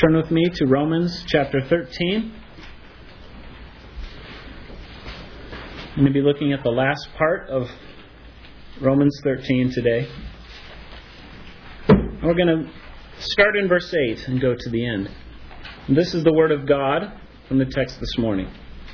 Turn with me to Romans chapter 13. I'm going to be looking at the last part of Romans 13 today. We're going to start in verse 8 and go to the end. And this is the Word of God from the text this morning.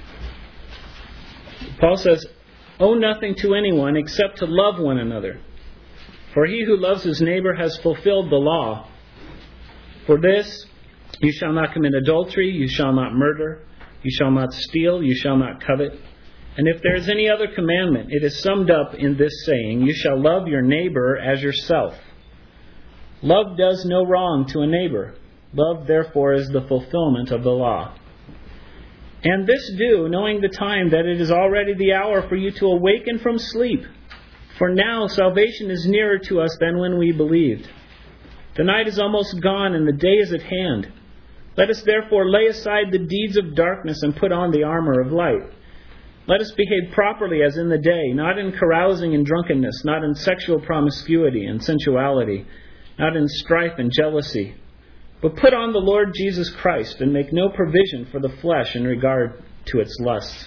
Paul says, "Owe nothing to anyone except to love one another. For he who loves his neighbor has fulfilled the law. For this, you shall not commit adultery, you shall not murder, you shall not steal, you shall not covet. And if there is any other commandment, it is summed up in this saying, you shall love your neighbor as yourself. Love does no wrong to a neighbor. Love, therefore, is the fulfillment of the law. And this do, knowing the time that it is already the hour for you to awaken from sleep. For now salvation is nearer to us than when we believed. The night is almost gone and the day is at hand. Let us therefore lay aside the deeds of darkness and put on the armor of light. Let us behave properly as in the day, not in carousing and drunkenness, not in sexual promiscuity and sensuality, not in strife and jealousy. But put on the Lord Jesus Christ and make no provision for the flesh in regard to its lusts."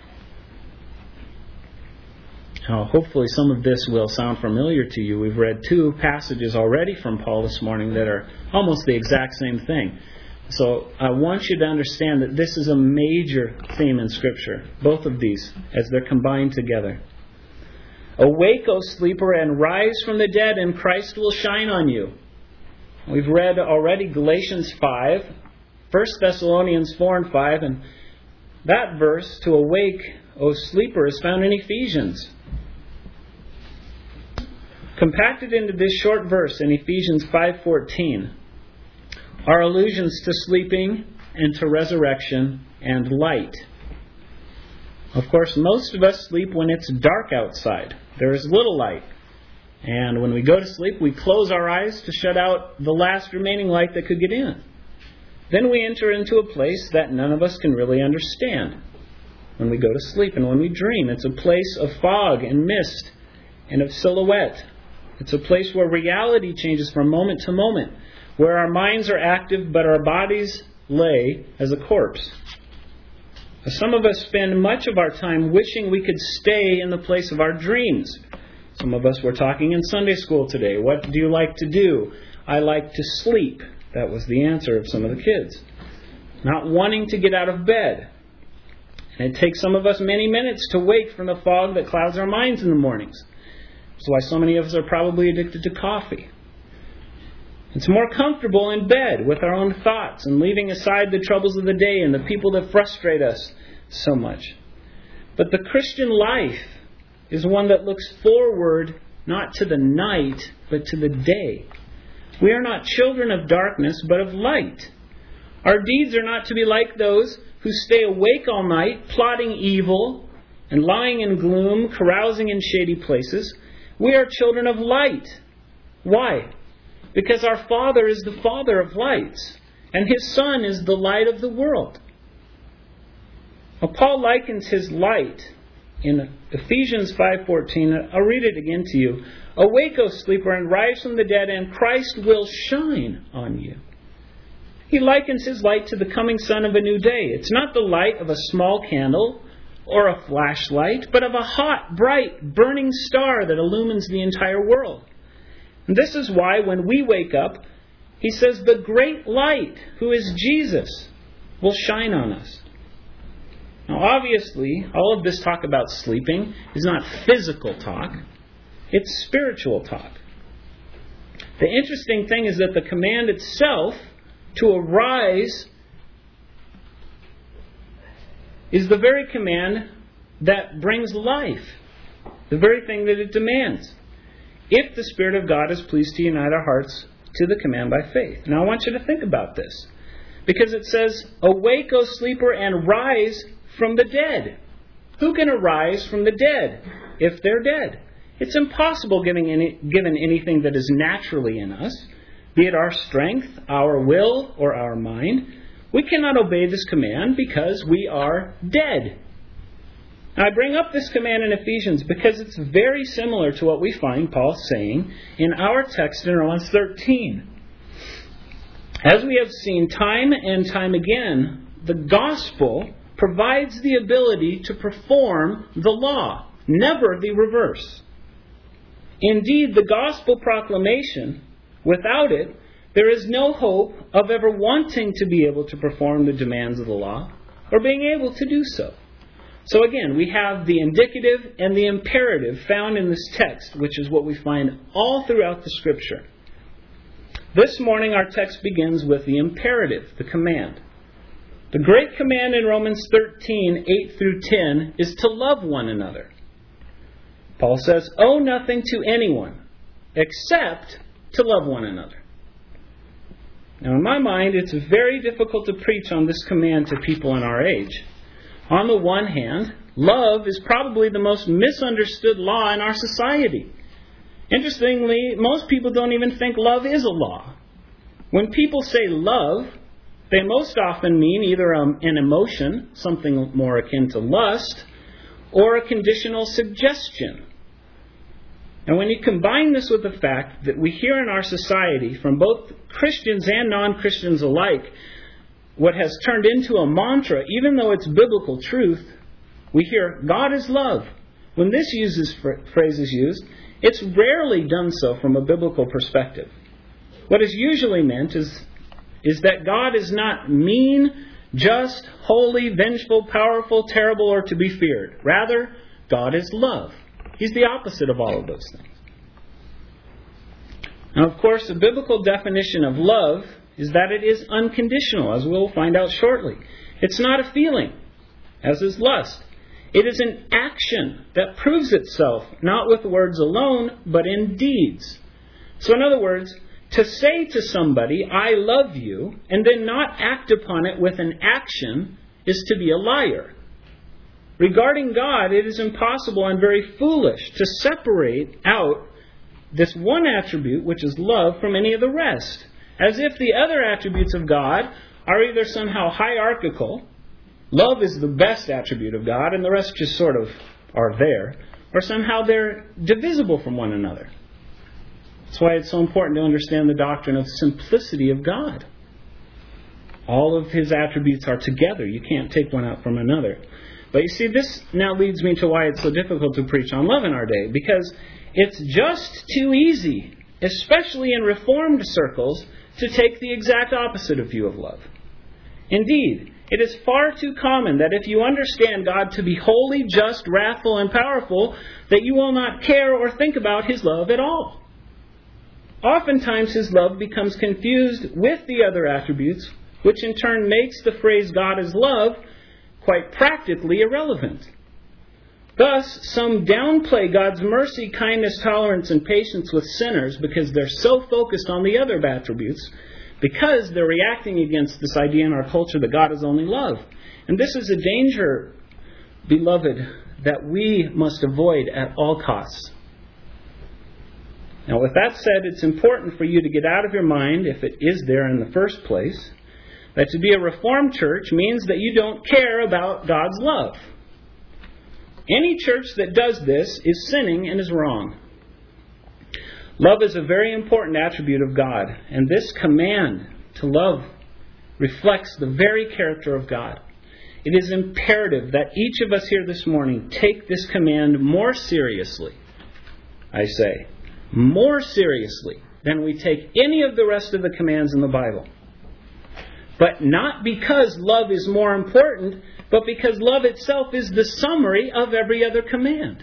Now, hopefully some of this will sound familiar to you. We've read two passages already from Paul this morning that are almost the exact same thing. So I want you to understand that this is a major theme in Scripture, both of these, as they're combined together. "Awake, O sleeper, and rise from the dead, and Christ will shine on you." We've read already Galatians 5, 1 Thessalonians 4 and 5, and that verse, "to awake, O sleeper," is found in Ephesians. Compacted into this short verse in Ephesians 5:14 are allusions to sleeping and to resurrection and light. Of course, most of us sleep when it's dark outside. There is little light. And when we go to sleep, we close our eyes to shut out the last remaining light that could get in. Then we enter into a place that none of us can really understand when we go to sleep and when we dream. It's a place of fog and mist and of silhouette. It's a place where reality changes from moment to moment, where our minds are active but our bodies lay as a corpse. Some of us spend much of our time wishing we could stay in the place of our dreams. Some of us were talking in Sunday school today. What do you like to do? I like to sleep. That was the answer of some of the kids. Not wanting to get out of bed. And it takes some of us many minutes to wake from the fog that clouds our minds in the mornings. That's why so many of us are probably addicted to coffee. It's more comfortable in bed with our own thoughts and leaving aside the troubles of the day and the people that frustrate us so much. But the Christian life is one that looks forward not to the night, but to the day. We are not children of darkness, but of light. Our deeds are not to be like those who stay awake all night, plotting evil and lying in gloom, carousing in shady places. We are children of light. Why? Because our Father is the Father of lights, and His Son is the light of the world. Now, Paul likens His light in Ephesians 5:14. I'll read it again to you. "Awake, O sleeper, and rise from the dead, and Christ will shine on you." He likens His light to the coming sun of a new day. It's not the light of a small candle or a flashlight, but of a hot, bright, burning star that illumines the entire world. And this is why when we wake up, he says the great light, who is Jesus, will shine on us. Now obviously, all of this talk about sleeping is not physical talk. It's spiritual talk. The interesting thing is that the command itself to arise is the very command that brings life. The very thing that it demands. If the Spirit of God is pleased to unite our hearts to the command by faith. Now I want you to think about this. Because it says, "Awake, O sleeper, and rise from the dead." Who can arise from the dead if they're dead? It's impossible given anything that is naturally in us, be it our strength, our will, or our mind. We cannot obey this command because we are dead. Now, I bring up this command in Ephesians because it's very similar to what we find Paul saying in our text in Romans 13. As we have seen time and time again, the gospel provides the ability to perform the law, never the reverse. Indeed, the gospel proclamation, without it, there is no hope of ever wanting to be able to perform the demands of the law or being able to do so. So again, we have the indicative and the imperative found in this text, which is what we find all throughout the Scripture. This morning our text begins with the imperative, the command. The great command in Romans 13, 8 through 10 is to love one another. Paul says, owe nothing to anyone except to love one another. Now in my mind, it's very difficult to preach on this command to people in our age. On the one hand, love is probably the most misunderstood law in our society. Interestingly, most people don't even think love is a law. When people say love, they most often mean either an emotion, something more akin to lust, or a conditional suggestion. And when you combine this with the fact that we hear in our society, from both Christians and non-Christians alike, what has turned into a mantra, even though it's biblical truth, we hear, God is love. When this phrase is used, it's rarely done so from a biblical perspective. What is usually meant is that God is not mean, just, holy, vengeful, powerful, terrible, or to be feared. Rather, God is love. He's the opposite of all of those things. Now, of course, the biblical definition of love is that it is unconditional, as we'll find out shortly. It's not a feeling, as is lust. It is an action that proves itself, not with words alone, but in deeds. So in other words, to say to somebody, I love you, and then not act upon it with an action is to be a liar. Regarding God, it is impossible and very foolish to separate out this one attribute, which is love, from any of the rest, as if the other attributes of God are either somehow hierarchical, love is the best attribute of God, and the rest just sort of are there, or somehow they're divisible from one another. That's why it's so important to understand the doctrine of simplicity of God. All of His attributes are together. You can't take one out from another. But you see, this now leads me to why it's so difficult to preach on love in our day. Because it's just too easy, especially in Reformed circles, to take the exact opposite of view of love. Indeed, it is far too common that if you understand God to be holy, just, wrathful, and powerful, that you will not care or think about His love at all. Oftentimes His love becomes confused with the other attributes, which in turn makes the phrase God is love quite practically irrelevant. Thus, some downplay God's mercy, kindness, tolerance, and patience with sinners because they're so focused on the other attributes, because they're reacting against this idea in our culture that God is only love. And this is a danger, beloved, that we must avoid at all costs. Now, with that said, it's important for you to get out of your mind, if it is there in the first place, that to be a Reformed church means that you don't care about God's love. Any church that does this is sinning and is wrong. Love is a very important attribute of God, and this command to love reflects the very character of God. It is imperative that each of us here this morning take this command more seriously. I say, more seriously than we take any of the rest of the commands in the Bible. But not because love is more important, but because love itself is the summary of every other command.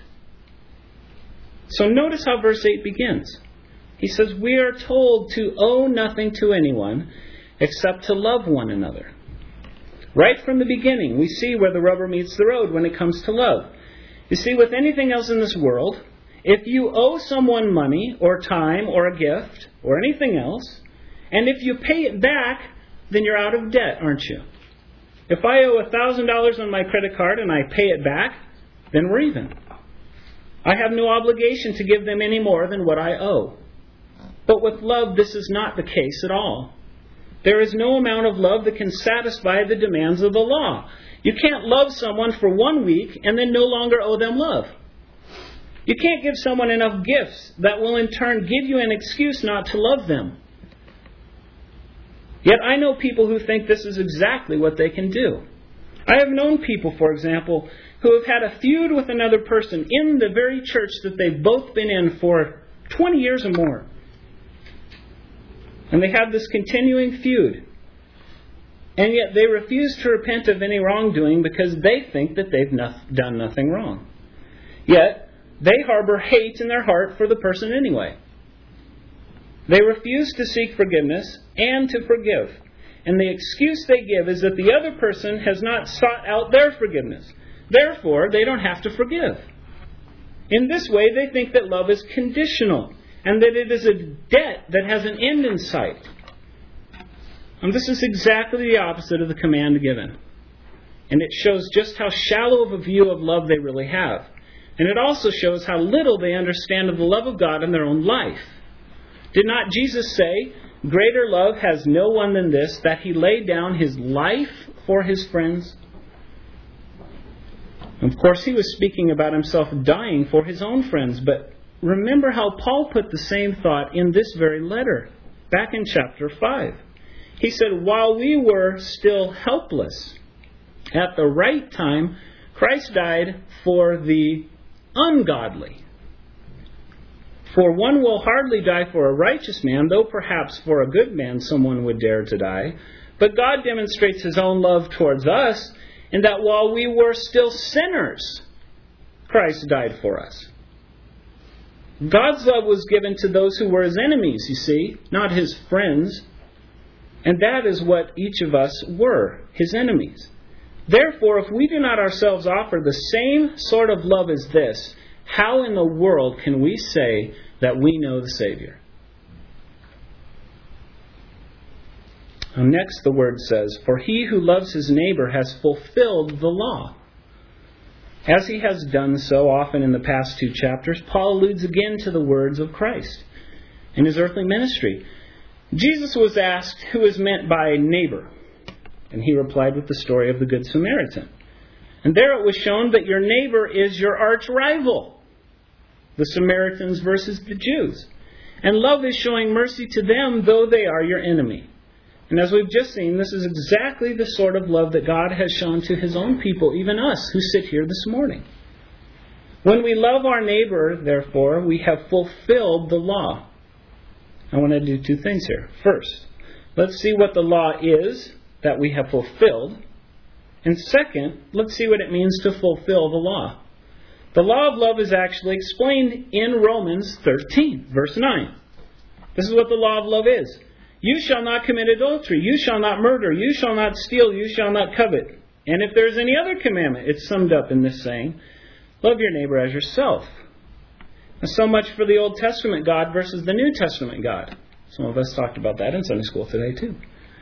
So notice how verse 8 begins. He says, we are told to owe nothing to anyone except to love one another. Right from the beginning, we see where the rubber meets the road when it comes to love. You see, with anything else in this world, if you owe someone money or time or a gift or anything else, and if you pay it back, then you're out of debt, aren't you? If I owe $1,000 on my credit card and I pay it back, then we're even. I have no obligation to give them any more than what I owe. But with love, this is not the case at all. There is no amount of love that can satisfy the demands of the law. You can't love someone for 1 week and then no longer owe them love. You can't give someone enough gifts that will in turn give you an excuse not to love them. Yet I know people who think this is exactly what they can do. I have known people, for example, who have had a feud with another person in the very church that they've both been in for 20 years or more. And they have this continuing feud. And yet they refuse to repent of any wrongdoing because they think that they've done nothing wrong. Yet they harbor hate in their heart for the person anyway. They refuse to seek forgiveness and to forgive. And the excuse they give is that the other person has not sought out their forgiveness. Therefore, they don't have to forgive. In this way, they think that love is conditional and that it is a debt that has an end in sight. And this is exactly the opposite of the command given. And it shows just how shallow of a view of love they really have. And it also shows how little they understand of the love of God in their own life. Did not Jesus say, "Greater love has no one than this, that he laid down his life for his friends"? Of course, he was speaking about himself dying for his own friends. But remember how Paul put the same thought in this very letter, back in chapter 5. He said, "While we were still helpless, at the right time, Christ died for the ungodly. For one will hardly die for a righteous man, though perhaps for a good man someone would dare to die. But God demonstrates his own love towards us, in that while we were still sinners, Christ died for us." God's love was given to those who were his enemies, you see, not his friends. And that is what each of us were, his enemies. Therefore, if we do not ourselves offer the same sort of love as this, how in the world can we say that we know the Savior? And next the word says, "For he who loves his neighbor has fulfilled the law." As he has done so often in the past 2 chapters, Paul alludes again to the words of Christ in his earthly ministry. Jesus was asked who is meant by neighbor, and he replied with the story of the Good Samaritan. And there it was shown that your neighbor is your arch rival, the Samaritans versus the Jews. And love is showing mercy to them, though they are your enemy. And as we've just seen, this is exactly the sort of love that God has shown to his own people, even us who sit here this morning. When we love our neighbor, therefore, we have fulfilled the law. I want to do 2 things here. First, let's see what the law is that we have fulfilled. And second, let's see what it means to fulfill the law. The law of love is actually explained in Romans 13, verse 9. This is what the law of love is. "You shall not commit adultery. You shall not murder. You shall not steal. You shall not covet." And if there's any other commandment, it's summed up in this saying, "Love your neighbor as yourself." And so much for the Old Testament God versus the New Testament God. Some of us talked about that in Sunday school today too.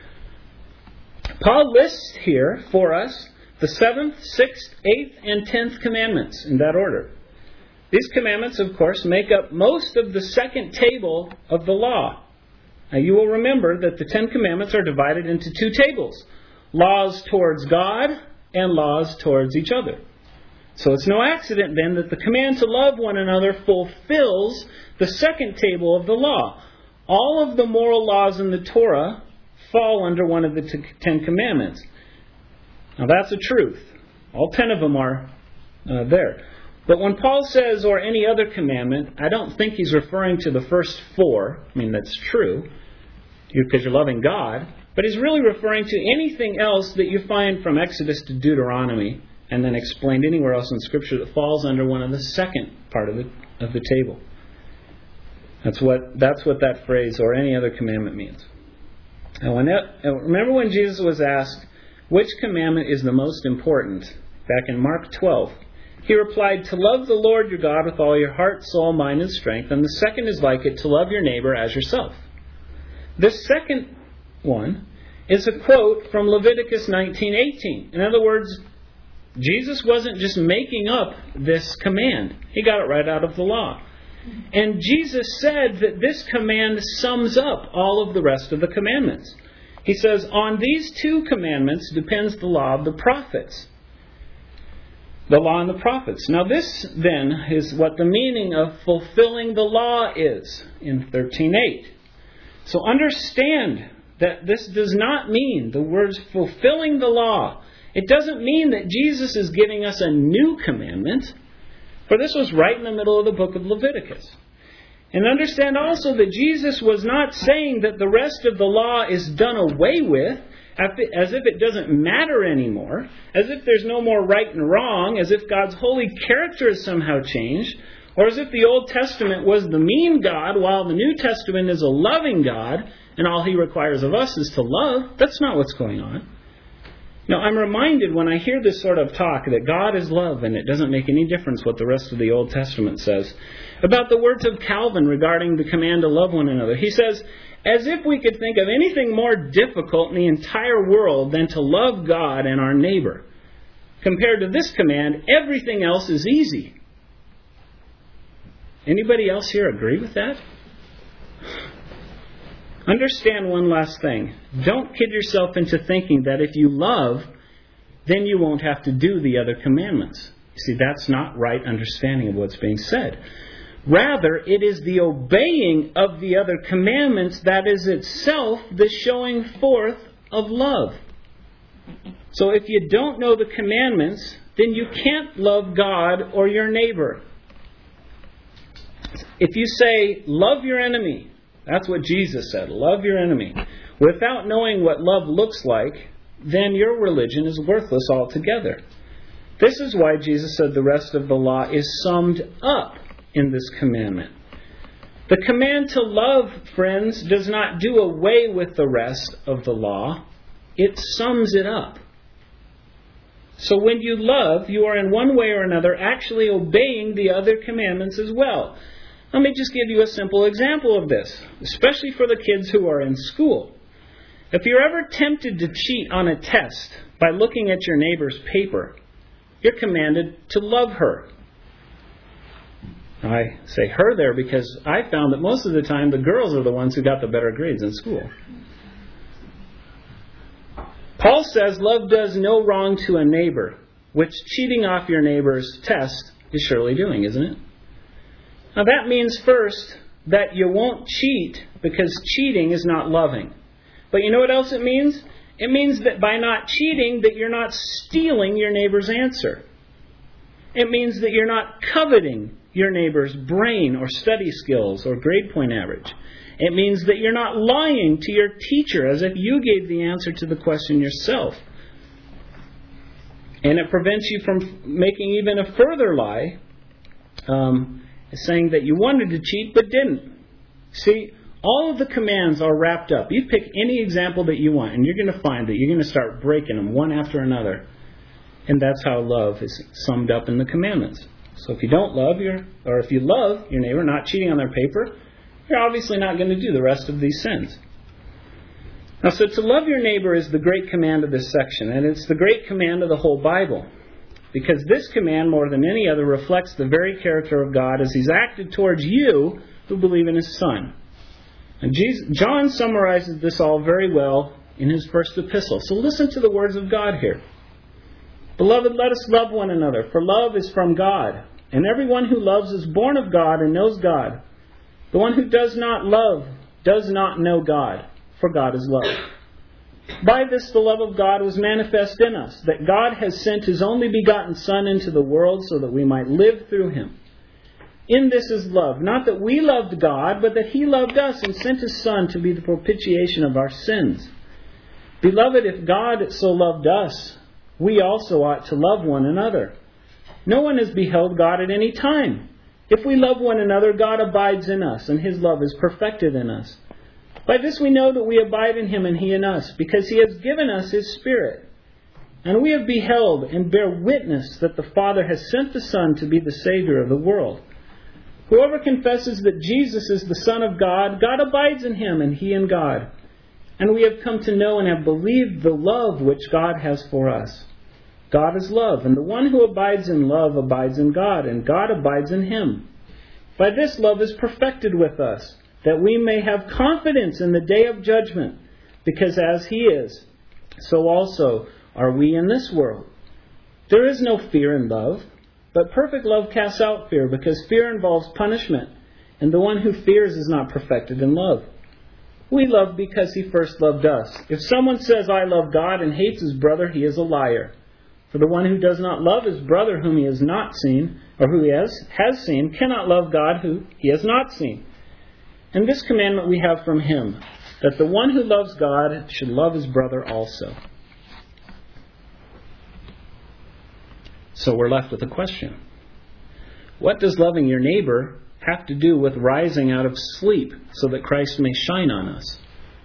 Paul lists here for us the 7th, 6th, 8th, and 10th commandments in that order. These commandments, of course, make up most of the second table of the law. Now, you will remember that the 10 commandments are divided into 2 tables: laws towards God and laws towards each other. So it's no accident then that the command to love one another fulfills the second table of the law. All of the moral laws in the Torah fall under one of the 10 commandments. Now that's a truth. All 10 of them are there. But when Paul says, "or any other commandment," I don't think he's referring to the first 4. I mean, that's true, because you're loving God. But he's really referring to anything else that you find from Exodus to Deuteronomy, and then explained anywhere else in Scripture that falls under one of the second part of the table. That's what that phrase, "or any other commandment," means. Now, remember when Jesus was asked, which commandment is the most important? Back in Mark 12. He replied, "To love the Lord your God with all your heart, soul, mind, and strength. And the second is like it, to love your neighbor as yourself." This second one is a quote from Leviticus 19:18. In other words, Jesus wasn't just making up this command. He got it right out of the law. And Jesus said that this command sums up all of the rest of the commandments. He says, "On these 2 commandments depends the law of the prophets." The law and the prophets. Now this then is what the meaning of fulfilling the law is in 13:8. So understand that this does not mean the words fulfilling the law. It doesn't mean that Jesus is giving us a new commandment, for this was right in the middle of the book of Leviticus. And understand also that Jesus was not saying that the rest of the law is done away with, as if it doesn't matter anymore, as if there's no more right and wrong, as if God's holy character has somehow changed, or as if the Old Testament was the mean God, while the New Testament is a loving God, and all He requires of us is to love. That's not what's going on. Now, I'm reminded when I hear this sort of talk that God is love and it doesn't make any difference what the rest of the Old Testament says, about the words of Calvin regarding the command to love one another. He says, as if we could think of anything more difficult in the entire world than to love God and our neighbor. Compared to this command, everything else is easy. Anybody else here agree with that? Understand one last thing. Don't kid yourself into thinking that if you love, then you won't have to do the other commandments. You see, that's not right understanding of what's being said. Rather, it is the obeying of the other commandments that is itself the showing forth of love. So if you don't know the commandments, then you can't love God or your neighbor. If you say, love your enemy, that's what Jesus said, love your enemy, without knowing what love looks like, then your religion is worthless altogether. This is why Jesus said the rest of the law is summed up in this commandment. The command to love, friends, does not do away with the rest of the law. It sums it up. So when you love, you are in one way or another actually obeying the other commandments as well. Let me just give you a simple example of this, especially for the kids who are in school. If you're ever tempted to cheat on a test by looking at your neighbor's paper, you're commanded to love her. I say her there because I found that most of the time the girls are the ones who got the better grades in school. Paul says love does no wrong to a neighbor, which cheating off your neighbor's test is surely doing, isn't it? Now that means first that you won't cheat because cheating is not loving. But you know what else it means? It means that by not cheating that you're not stealing your neighbor's answer. It means that you're not coveting your neighbor's brain or study skills or grade point average. It means that you're not lying to your teacher as if you gave the answer to the question yourself. And it prevents you from making even a further lie, saying that you wanted to cheat but didn't. See, all of the commands are wrapped up. You pick any example that you want, and you're going to find that you're going to start breaking them one after another. And that's how love is summed up in the commandments. So if you don't love if you love your neighbor, not cheating on their paper, you're obviously not going to do the rest of these sins. Now, so to love your neighbor is the great command of this section, and it's the great command of the whole Bible. Because this command, more than any other, reflects the very character of God as He's acted towards you who believe in His Son. And John summarizes this all very well in his first epistle. So listen to the words of God here. Beloved, let us love one another, for love is from God. And everyone who loves is born of God and knows God. The one who does not love does not know God, for God is love. By this the love of God was manifest in us, that God has sent His only begotten Son into the world so that we might live through Him. In this is love, not that we loved God, but that He loved us and sent His Son to be the propitiation of our sins. Beloved, if God so loved us, we also ought to love one another. No one has beheld God at any time. If we love one another, God abides in us, and His love is perfected in us. By this we know that we abide in Him and He in us, because He has given us His Spirit. And we have beheld and bear witness that the Father has sent the Son to be the Savior of the world. Whoever confesses that Jesus is the Son of God, God abides in Him and He in God. And we have come to know and have believed the love which God has for us. God is love, and the one who abides in love abides in God, and God abides in him. By this love is perfected with us, that we may have confidence in the day of judgment, because as He is, so also are we in this world. There is no fear in love, but perfect love casts out fear, because fear involves punishment, and the one who fears is not perfected in love. We love because He first loved us. If someone says, I love God, and hates his brother, he is a liar. For the one who does not love his brother whom he has not seen, or who he has seen, cannot love God who he has not seen. And this commandment we have from Him, that the one who loves God should love his brother also. So we're left with a question. What does loving your neighbor have to do with rising out of sleep so that Christ may shine on us?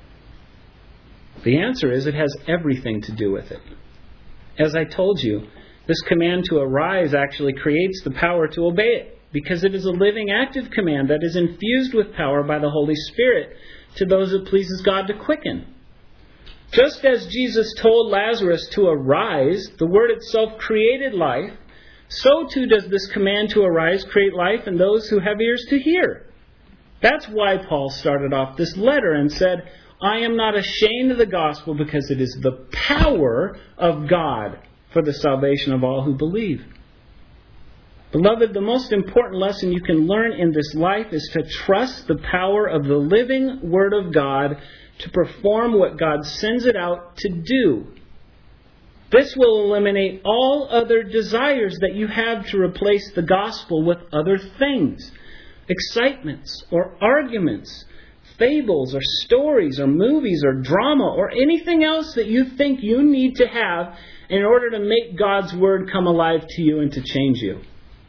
The answer is it has everything to do with it. As I told you, this command to arise actually creates the power to obey it, because it is a living, active command that is infused with power by the Holy Spirit to those it pleases God to quicken. Just as Jesus told Lazarus to arise, the Word itself created life, so too does this command to arise create life in those who have ears to hear. That's why Paul started off this letter and said, I am not ashamed of the gospel because it is the power of God for the salvation of all who believe. Beloved, the most important lesson you can learn in this life is to trust the power of the living Word of God to perform what God sends it out to do. This will eliminate all other desires that you have to replace the gospel with other things, excitements or arguments, fables or stories or movies or drama or anything else that you think you need to have in order to make God's Word come alive to you and to change you.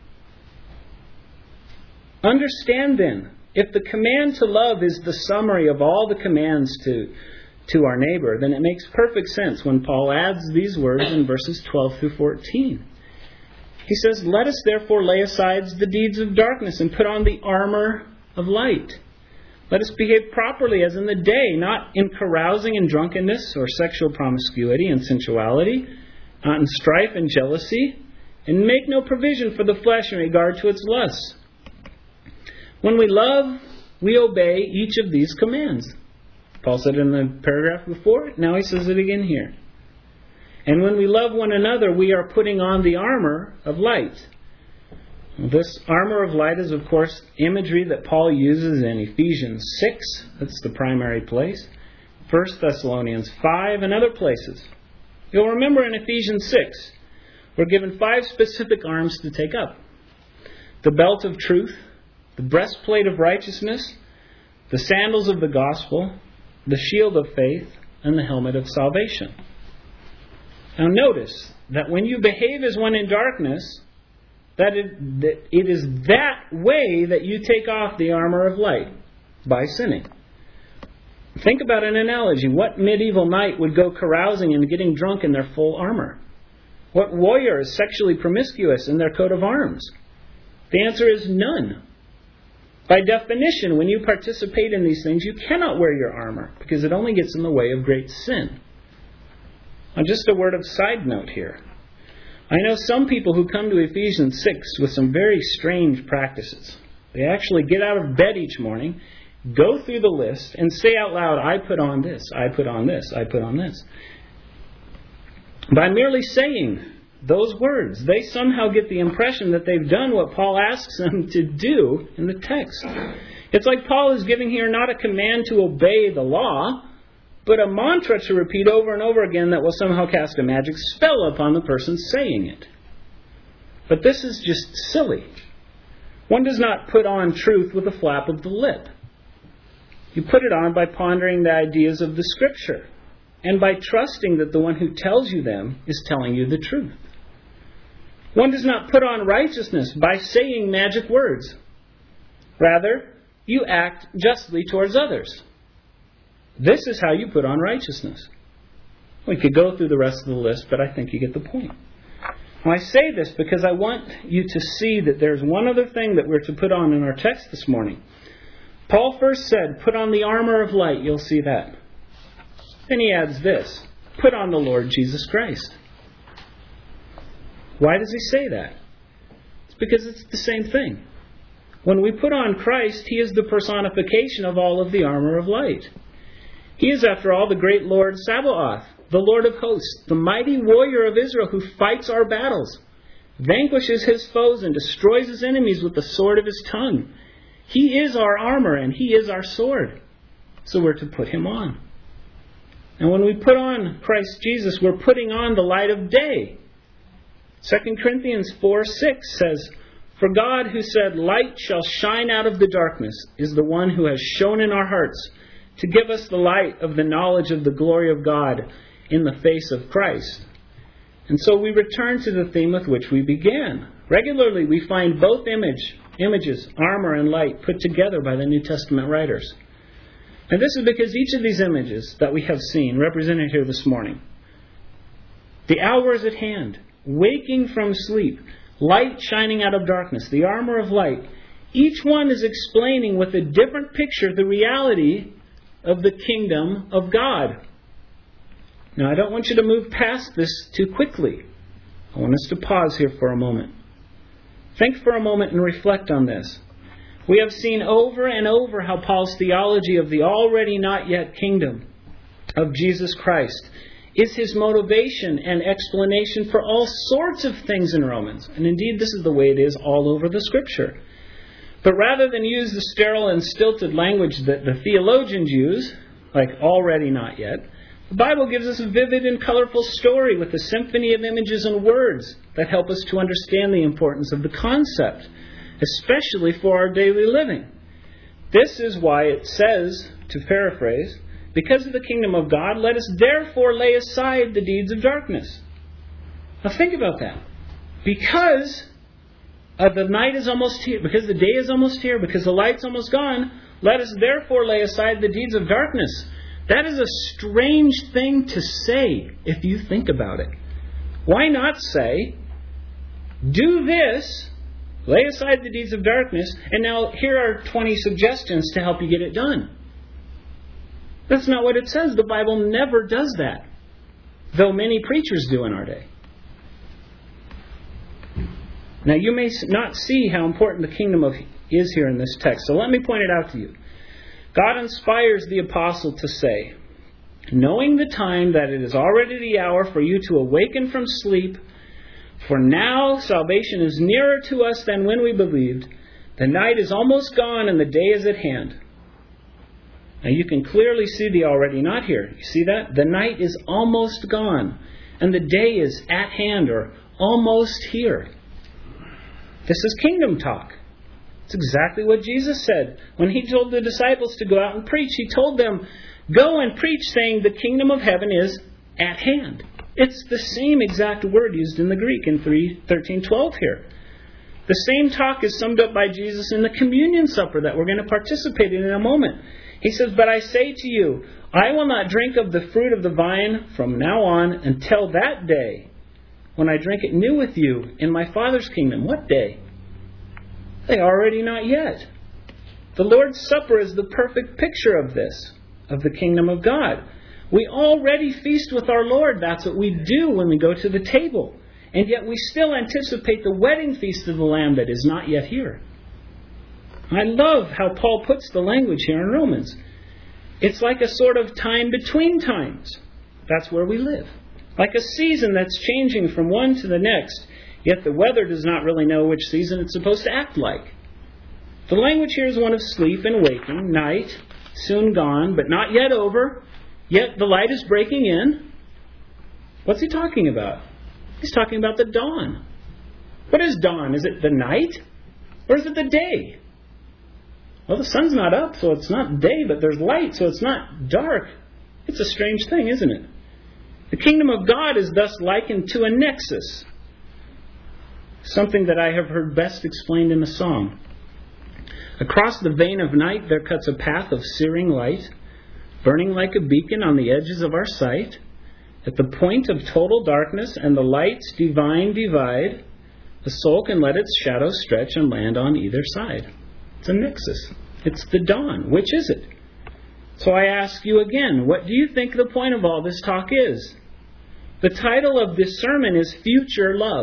Understand then, if the command to love is the summary of all the commands to our neighbor, then it makes perfect sense when Paul adds these words in verses 12 through 14. He says, let us therefore lay aside the deeds of darkness and put on the armor of light. Let us behave properly as in the day, not in carousing and drunkenness or sexual promiscuity and sensuality, not in strife and jealousy, and make no provision for the flesh in regard to its lusts. When we love, we obey each of these commands. Paul said it in the paragraph before, now he says it again here. And when we love one another, we are putting on the armor of light. This armor of light is, of course, imagery that Paul uses in Ephesians 6. That's the primary place. 1 Thessalonians 5 and other places. You'll remember in Ephesians 6, we're given 5 specific arms to take up. The belt of truth, the breastplate of righteousness, the sandals of the gospel, the shield of faith, and the helmet of salvation. Now notice that when you behave as one in darkness, that it is that way that you take off the armor of light, by sinning. Think about an analogy. What medieval knight would go carousing and getting drunk in their full armor? What warrior is sexually promiscuous in their coat of arms? The answer is none. By definition, when you participate in these things, you cannot wear your armor because it only gets in the way of great sin. Now, just a word of side note here. I know some people who come to Ephesians 6 with some very strange practices. They actually get out of bed each morning, go through the list, and say out loud, I put on this, I put on this, I put on this. By merely saying those words, they somehow get the impression that they've done what Paul asks them to do in the text. It's like Paul is giving here not a command to obey the law, but a mantra to repeat over and over again that will somehow cast a magic spell upon the person saying it. But this is just silly. One does not put on truth with a flap of the lip. You put it on by pondering the ideas of the Scripture and by trusting that the one who tells you them is telling you the truth. One does not put on righteousness by saying magic words. Rather, you act justly towards others. This is how you put on righteousness. We could go through the rest of the list, but I think you get the point. Now, I say this because I want you to see that there's one other thing that we're to put on in our text this morning. Paul first said, put on the armor of light. You'll see that. Then he adds this, put on the Lord Jesus Christ. Why does he say that? It's because it's the same thing. When we put on Christ, he is the personification of all of the armor of light. He is, after all, the great Lord Sabaoth, the Lord of hosts, the mighty warrior of Israel who fights our battles, vanquishes his foes, and destroys his enemies with the sword of his tongue. He is our armor, and he is our sword. So we're to put Him on. And when we put on Christ Jesus, we're putting on the light of day. 2 Corinthians 4:6 says, "For God, who said, 'Light shall shine out of the darkness,' is the one who has shone in our hearts to give us the light of the knowledge of the glory of God in the face of Christ." And so we return to the theme with which we began. Regularly we find both images, armor and light, put together by the New Testament writers. And this is because each of these images that we have seen represented here this morning, the hour is at hand, waking from sleep, light shining out of darkness, the armor of light, each one is explaining with a different picture the reality of the kingdom of God. Now, I don't want you to move past this too quickly. I want us to pause here for a moment. Think for a moment and reflect on this. We have seen over and over how Paul's theology of the already not yet kingdom of Jesus Christ is his motivation and explanation for all sorts of things in Romans. And indeed, this is the way it is all over the Scripture. But rather than use the sterile and stilted language that the theologians use, like already not yet, the Bible gives us a vivid and colorful story with a symphony of images and words that help us to understand the importance of the concept, especially for our daily living. This is why it says, to paraphrase, "Because of the kingdom of God, let us therefore lay aside the deeds of darkness." Now think about that. Because the night is almost here, because the day is almost here, because the light's almost gone, let us therefore lay aside the deeds of darkness. That is a strange thing to say if you think about it. Why not say, do this, lay aside the deeds of darkness, and now here are 20 suggestions to help you get it done? That's not what it says. The Bible never does that, though many preachers do in our day. Now, you may not see how important the kingdom is here in this text, so let me point it out to you. God inspires the apostle to say, "Knowing the time that it is already the hour for you to awaken from sleep, for now salvation is nearer to us than when we believed. The night is almost gone and the day is at hand." Now you can clearly see the already not here. You see that? The night is almost gone and the day is at hand or almost here. This is kingdom talk. It's exactly what Jesus said. When He told the disciples to go out and preach, He told them, "Go and preach, saying the kingdom of heaven is at hand." It's the same exact word used in the Greek in 13:12 here. The same talk is summed up by Jesus in the communion supper that we're going to participate in a moment. He says, "But I say to you, I will not drink of the fruit of the vine from now on until that day when I drink it new with you in my Father's kingdom." What day? They already not yet. The Lord's Supper is the perfect picture of this, of the kingdom of God. We already feast with our Lord. That's what we do when we go to the table. And yet we still anticipate the wedding feast of the Lamb that is not yet here. I love how Paul puts the language here in Romans. It's like a sort of time between times. That's where we live. Like a season that's changing from one to the next, yet the weather does not really know which season it's supposed to act like. The language here is one of sleep and waking, night, soon gone, but not yet over, yet the light is breaking in. What's he talking about? He's talking about the dawn. What is dawn? Is it the night? Or is it the day? Well, the sun's not up, so it's not day, but there's light, so it's not dark. It's a strange thing, isn't it? The kingdom of God is thus likened to a nexus. Something that I have heard best explained in a song. Across the vein of night there cuts a path of searing light, burning like a beacon on the edges of our sight. At the point of total darkness and the light's divine divide, the soul can let its shadow stretch and land on either side. It's a nexus. It's the dawn. Which is it? So I ask you again, what do you think the point of all this talk is? The title of this sermon is Future Love.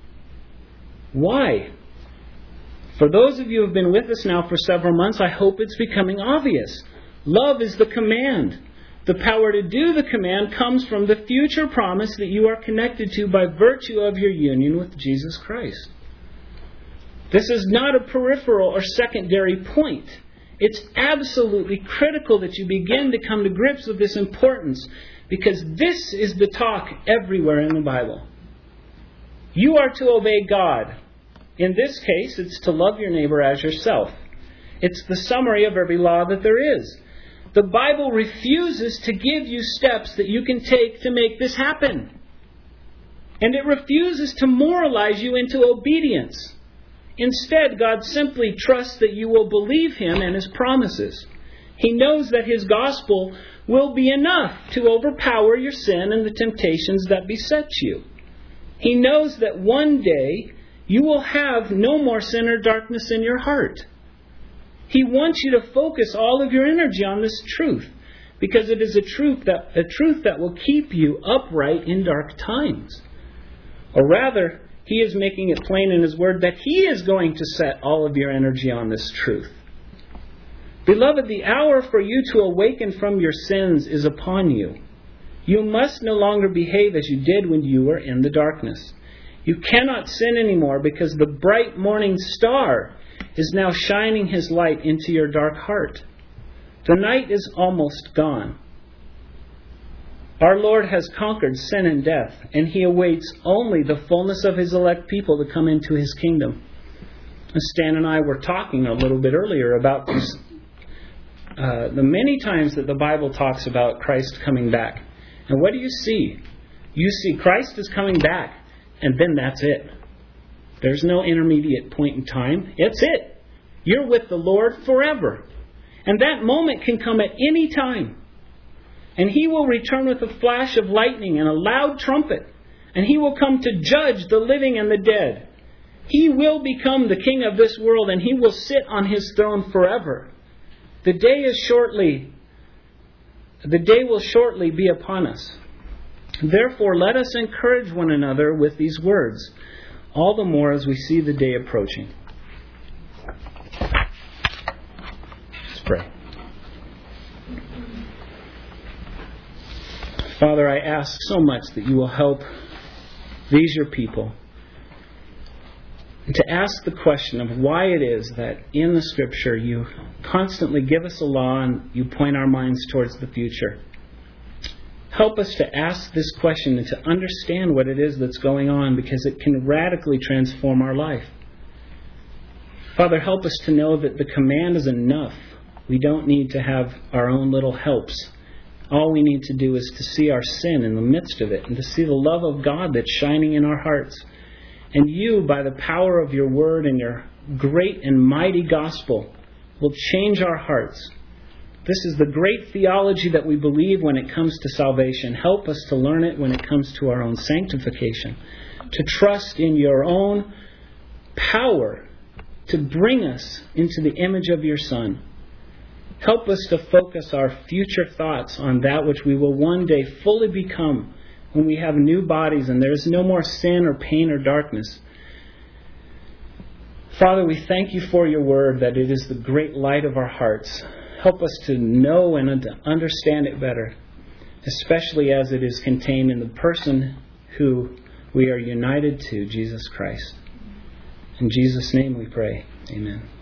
Why? For those of you who have been with us now for several months, I hope it's becoming obvious. Love is the command. The power to do the command comes from the future promise that you are connected to by virtue of your union with Jesus Christ. This is not a peripheral or secondary point. It's absolutely critical that you begin to come to grips with this importance, because this is the talk everywhere in the Bible. You are to obey God. In this case, it's to love your neighbor as yourself. It's the summary of every law that there is. The Bible refuses to give you steps that you can take to make this happen. And it refuses to moralize you into obedience. Instead, God simply trusts that you will believe Him and His promises. He knows that His gospel will be enough to overpower your sin and the temptations that beset you. He knows that one day you will have no more sin or darkness in your heart. He wants you to focus all of your energy on this truth, because it is a truth that will keep you upright in dark times. Or rather, He is making it plain in His Word that He is going to set all of your energy on this truth. Beloved, the hour for you to awaken from your sins is upon you. You must no longer behave as you did when you were in the darkness. You cannot sin anymore, because the bright morning star is now shining His light into your dark heart. The night is almost gone. Our Lord has conquered sin and death, and He awaits only the fullness of His elect people to come into His kingdom. Stan and I were talking a little bit earlier about this, the many times that the Bible talks about Christ coming back. And what do you see? You see Christ is coming back, and then that's it. There's no intermediate point in time. It's it. You're with the Lord forever. And that moment can come at any time. And He will return with a flash of lightning and a loud trumpet. And He will come to judge the living and the dead. He will become the king of this world, and He will sit on His throne forever. The day will shortly be upon us. Therefore, let us encourage one another with these words, all the more as we see the day approaching. Let's pray. Father, I ask so much that You will help these Your people to ask the question of why it is that in the Scripture You constantly give us a law and You point our minds towards the future. Help us to ask this question and to understand what it is that's going on, because it can radically transform our life. Father, help us to know that the command is enough. We don't need to have our own little helps. All we need to do is to see our sin in the midst of it, and to see the love of God that's shining in our hearts. And You, by the power of Your Word and Your great and mighty gospel, will change our hearts. This is the great theology that we believe when it comes to salvation. Help us to learn it when it comes to our own sanctification. To trust in Your own power to bring us into the image of Your Son. Help us to focus our future thoughts on that which we will one day fully become when we have new bodies and there is no more sin or pain or darkness. Father, we thank You for Your Word, that it is the great light of our hearts. Help us to know and to understand it better, especially as it is contained in the person who we are united to, Jesus Christ. In Jesus' name we pray. Amen.